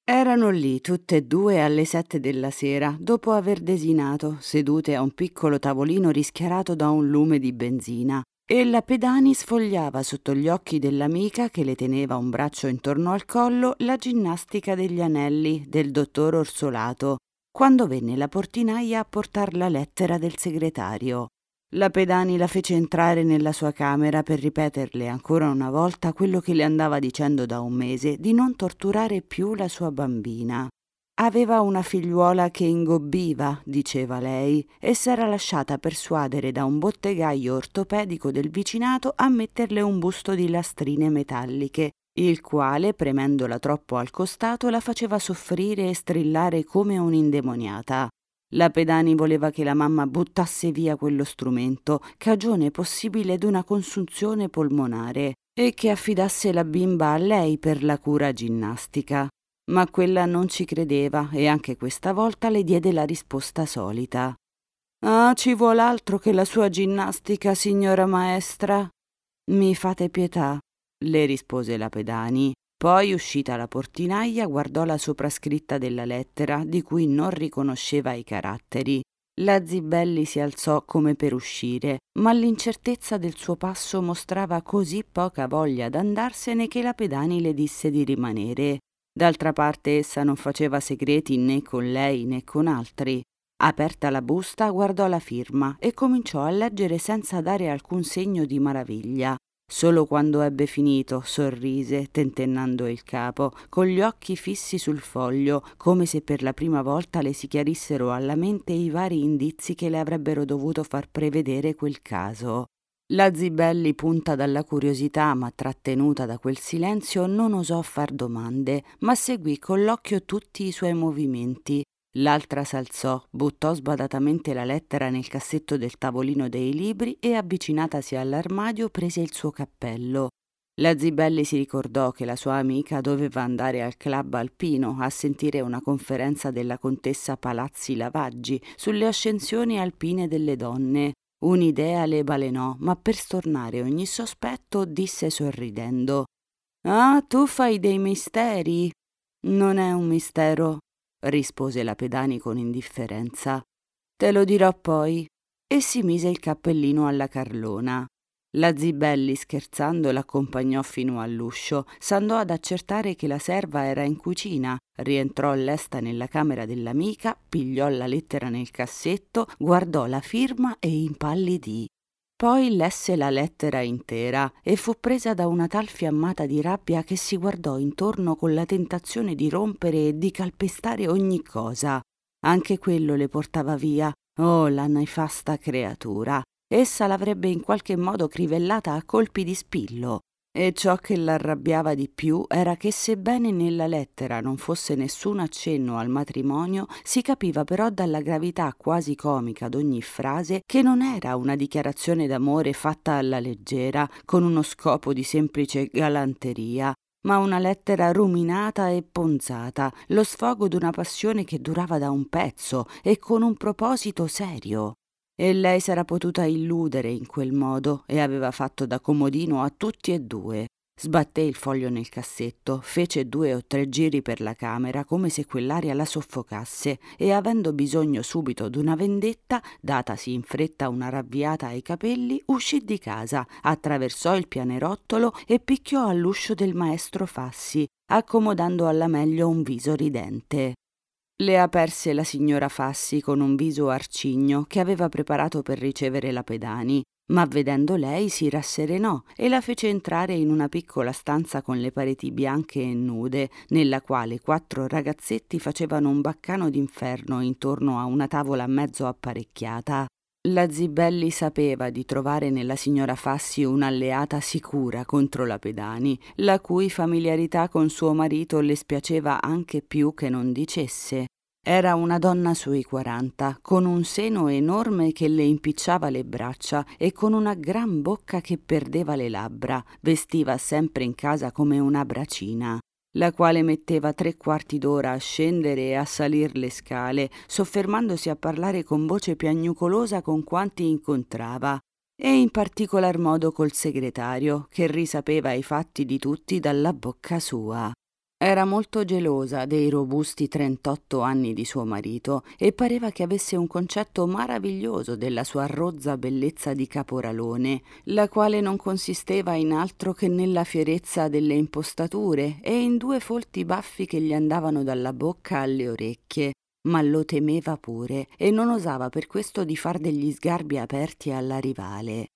Erano lì tutte e due alle 7 della sera, dopo aver desinato, sedute a un piccolo tavolino rischiarato da un lume di benzina, e la Pedani sfogliava sotto gli occhi dell'amica, che le teneva un braccio intorno al collo, la ginnastica degli anelli del dottor Orsolato, quando venne la portinaia a portar la lettera del segretario. La Pedani la fece entrare nella sua camera per ripeterle ancora una volta quello che le andava dicendo da un mese, di non torturare più la sua bambina. Aveva una figliuola che ingobbiva, diceva lei, e s'era lasciata persuadere da un bottegaio ortopedico del vicinato a metterle un busto di lastrine metalliche, il quale, premendola troppo al costato, la faceva soffrire e strillare come un'indemoniata. La Pedani voleva che la mamma buttasse via quello strumento, cagione possibile d'una consunzione polmonare, e che affidasse la bimba a lei per la cura ginnastica. Ma quella non ci credeva e anche questa volta le diede la risposta solita. «Ah, ci vuol altro che la sua ginnastica, signora maestra?» «Mi fate pietà», le rispose la Pedani. Poi, uscita la portinaia, guardò la soprascritta della lettera, di cui non riconosceva i caratteri. La Zibelli si alzò come per uscire, ma l'incertezza del suo passo mostrava così poca voglia d'andarsene che la Pedani le disse di rimanere. D'altra parte essa non faceva segreti né con lei né con altri. Aperta la busta, guardò la firma e cominciò a leggere senza dare alcun segno di maraviglia. Solo quando ebbe finito sorrise, tentennando il capo, con gli occhi fissi sul foglio, come se per la prima volta le si chiarissero alla mente i vari indizi che le avrebbero dovuto far prevedere quel caso. La Zibelli, punta dalla curiosità ma trattenuta da quel silenzio, non osò far domande, ma seguì con l'occhio tutti i suoi movimenti. L'altra s'alzò, buttò sbadatamente la lettera nel cassetto del tavolino dei libri e, avvicinatasi all'armadio, prese il suo cappello. La Zibelli si ricordò che la sua amica doveva andare al club alpino a sentire una conferenza della contessa Palazzi Lavaggi sulle ascensioni alpine delle donne. Un'idea le balenò, ma per stornare ogni sospetto disse sorridendo: «Ah, tu fai dei misteri?» «Non è un mistero», rispose la Pedani con indifferenza. «Te lo dirò poi», e si mise il cappellino alla carlona. La Zibelli, scherzando, l'accompagnò fino all'uscio, s'andò ad accertare che la serva era in cucina, rientrò lesta nella camera dell'amica, pigliò la lettera nel cassetto, guardò la firma e impallidì. Poi lesse la lettera intera e fu presa da una tal fiammata di rabbia che si guardò intorno con la tentazione di rompere e di calpestare ogni cosa. Anche quello le portava via. Oh, la nefasta creatura! Essa l'avrebbe in qualche modo crivellata a colpi di spillo. E ciò che l'arrabbiava di più era che, sebbene nella lettera non fosse nessun accenno al matrimonio, si capiva però dalla gravità quasi comica d'ogni frase che non era una dichiarazione d'amore fatta alla leggera, con uno scopo di semplice galanteria, ma una lettera ruminata e ponzata, lo sfogo d'una passione che durava da un pezzo e con un proposito serio. E lei s'era potuta illudere in quel modo e aveva fatto da comodino a tutti e due. Sbatté il foglio nel cassetto, fece 2 o 3 giri per la camera come se quell'aria la soffocasse e, avendo bisogno subito d'una vendetta, datasi in fretta una ravviata ai capelli, uscì di casa, attraversò il pianerottolo e picchiò all'uscio del maestro Fassi, accomodando alla meglio un viso ridente. Le aperse la signora Fassi con un viso arcigno che aveva preparato per ricevere la Pedani, ma vedendo lei si rasserenò e la fece entrare in una piccola stanza con le pareti bianche e nude, nella quale 4 ragazzetti facevano un baccano d'inferno intorno a una tavola mezzo apparecchiata. La Zibelli sapeva di trovare nella signora Fassi un'alleata sicura contro la Pedani, la cui familiarità con suo marito le spiaceva anche più che non dicesse. Era una donna sui 40, con un seno enorme che le impicciava le braccia e con una gran bocca che perdeva le labbra. Vestiva sempre in casa come una bracina, la quale metteva 3/4 d'ora a scendere e a salir le scale, soffermandosi a parlare con voce piagnucolosa con quanti incontrava, e in particolar modo col segretario, che risapeva i fatti di tutti dalla bocca sua. Era molto gelosa dei robusti 38 anni di suo marito e pareva che avesse un concetto maraviglioso della sua rozza bellezza di caporalone, la quale non consisteva in altro che nella fierezza delle impostature e in 2 folti baffi che gli andavano dalla bocca alle orecchie. Ma lo temeva pure e non osava per questo di far degli sgarbi aperti alla rivale.